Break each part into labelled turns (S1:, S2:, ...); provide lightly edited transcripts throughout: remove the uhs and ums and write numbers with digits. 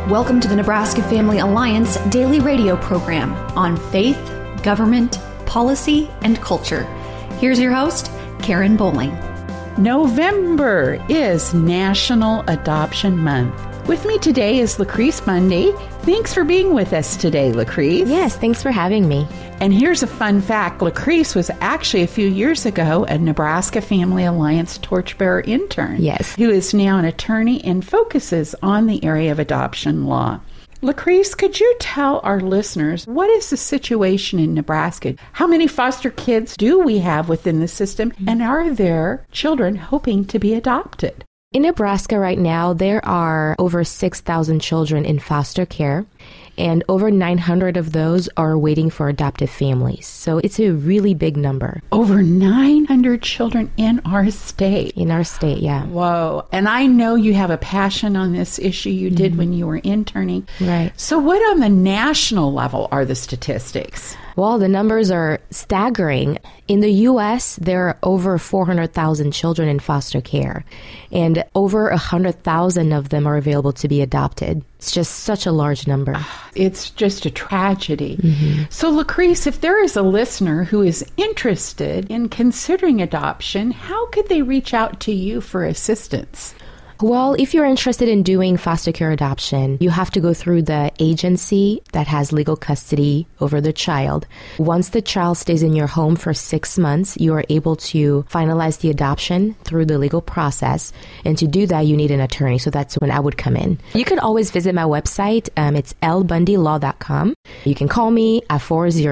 S1: Welcome to the Nebraska Family Alliance daily radio program on faith, government, policy, and culture. Here's your host, Karen Bowling.
S2: November is National Adoption Month. With me today is Lucrease Mundy. Thanks for being with us today, Lucrease.
S3: Yes, thanks for having me.
S2: And here's a fun fact. Lucrease was actually a few years ago a Nebraska Family Alliance torchbearer intern.
S3: Yes.
S2: Who is now an attorney and focuses on the area of adoption law. Lucrease, could you tell our listeners what is the situation in Nebraska? How many foster kids do we have within the system? And are there children hoping to be adopted?
S3: In Nebraska right now, there are over 6,000 children in foster care, and over 900 of those are waiting for adoptive families. So it's a really big number.
S2: Over 900 children in our state.
S3: In our state, yeah.
S2: Whoa. And I know you have a passion on this issue you did when you were interning.
S3: Right.
S2: So what on the national level are the statistics?
S3: Well, the numbers are staggering. In the U.S., there are over 400,000 children in foster care, and over 100,000 of them are available to be adopted. It's just such a large number.
S2: It's just a tragedy. So, Lucrease, if there is a listener who is interested in considering adoption, how could they reach out to you for assistance?
S3: Well, if you're interested in doing foster care adoption, you have to go through the agency that has legal custody over the child. Once the child stays in your home for 6 months, you are able to finalize the adoption through the legal process. And to do that, you need an attorney. So that's when I would come in. You can always visit my website. It's lbundylaw.com. You can call me at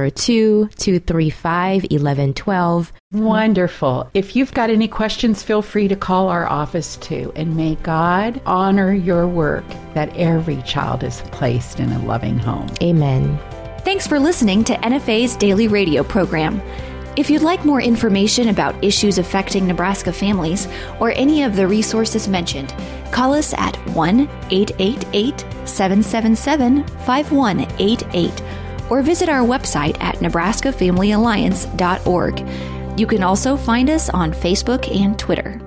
S3: 402-235-1112.
S2: Wonderful. If you've got any questions, feel free to call our office too. And may God honor your work that every child is placed in a loving home.
S3: Amen.
S1: Thanks for listening to NFA's daily radio program. If you'd like more information about issues affecting Nebraska families or any of the resources mentioned, call us at 1-888-777-5188 or visit our website at nebraskafamilyalliance.org. You can also find us on Facebook and Twitter.